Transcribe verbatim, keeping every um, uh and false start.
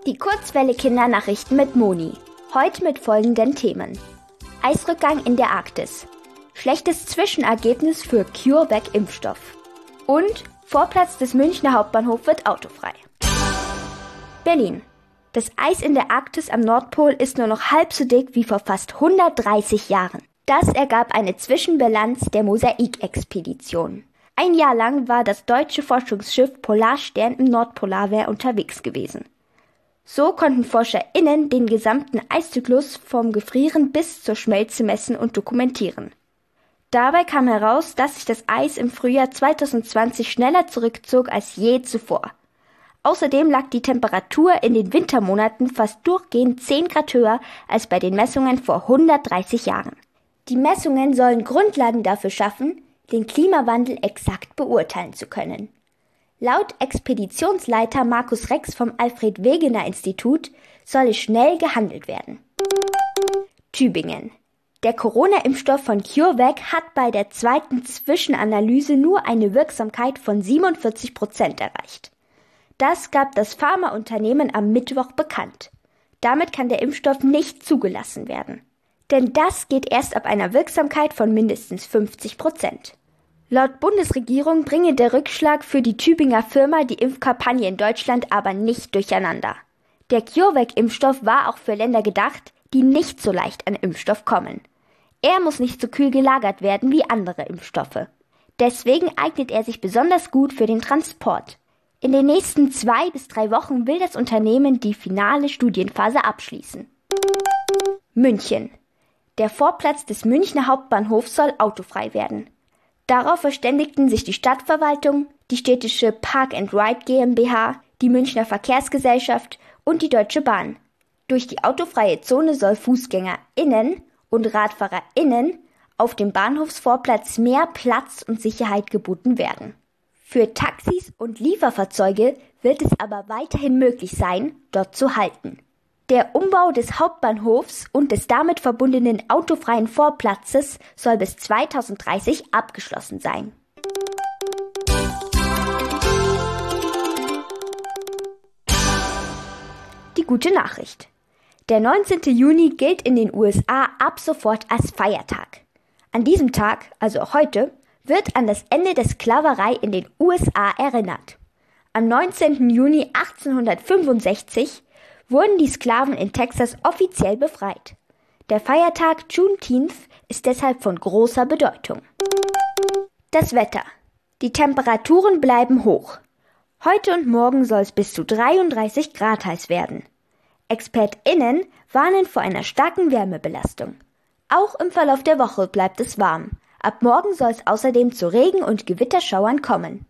Die Kurzwelle-Kindernachrichten mit Moni. Heute mit folgenden Themen. Eisrückgang in der Arktis. Schlechtes Zwischenergebnis für CureVac-Impfstoff. Und Vorplatz des Münchner Hauptbahnhofs wird autofrei. Berlin. Das Eis in der Arktis am Nordpol ist nur noch halb so dick wie vor fast hundertdreißig Jahren. Das ergab eine Zwischenbilanz der Mosaik-Expedition. Ein Jahr lang war das deutsche Forschungsschiff Polarstern im Nordpolarmeer unterwegs gewesen. So konnten ForscherInnen den gesamten Eiszyklus vom Gefrieren bis zur Schmelze messen und dokumentieren. Dabei kam heraus, dass sich das Eis im Frühjahr zweitausendzwanzig schneller zurückzog als je zuvor. Außerdem lag die Temperatur in den Wintermonaten fast durchgehend zehn Grad höher als bei den Messungen vor hundertdreißig Jahren. Die Messungen sollen Grundlagen dafür schaffen, den Klimawandel exakt beurteilen zu können. Laut Expeditionsleiter Markus Rex vom Alfred-Wegener-Institut solle schnell gehandelt werden. Tübingen. Der Corona-Impfstoff von CureVac hat bei der zweiten Zwischenanalyse nur eine Wirksamkeit von siebenundvierzig Prozent erreicht. Das gab das Pharmaunternehmen am Mittwoch bekannt. Damit kann der Impfstoff nicht zugelassen werden. Denn das geht erst ab einer Wirksamkeit von mindestens fünfzig Prozent. Laut Bundesregierung bringe der Rückschlag für die Tübinger Firma die Impfkampagne in Deutschland aber nicht durcheinander. Der CureVac-Impfstoff war auch für Länder gedacht, die nicht so leicht an Impfstoff kommen. Er muss nicht so kühl gelagert werden wie andere Impfstoffe. Deswegen eignet er sich besonders gut für den Transport. In den nächsten zwei bis drei Wochen will das Unternehmen die finale Studienphase abschließen. München. Der Vorplatz des Münchner Hauptbahnhofs soll autofrei werden. Darauf verständigten sich die Stadtverwaltung, die städtische Park and Ride GmbH, die Münchner Verkehrsgesellschaft und die Deutsche Bahn. Durch die autofreie Zone soll FußgängerInnen und RadfahrerInnen auf dem Bahnhofsvorplatz mehr Platz und Sicherheit geboten werden. Für Taxis und Lieferfahrzeuge wird es aber weiterhin möglich sein, dort zu halten. Der Umbau des Hauptbahnhofs und des damit verbundenen autofreien Vorplatzes soll bis zweitausenddreißig abgeschlossen sein. Die gute Nachricht. Der neunzehnten Juni gilt in den U S A ab sofort als Feiertag. An diesem Tag, also auch heute, wird an das Ende der Sklaverei in den U S A erinnert. Am neunzehnten Juni achtzehnhundertfünfundsechzig wurden die Sklaven in Texas offiziell befreit. Der Feiertag Juneteenth ist deshalb von großer Bedeutung. Das Wetter. Die Temperaturen bleiben hoch. Heute und morgen soll es bis zu dreiunddreißig Grad heiß werden. ExpertInnen warnen vor einer starken Wärmebelastung. Auch im Verlauf der Woche bleibt es warm. Ab morgen soll es außerdem zu Regen- und Gewitterschauern kommen.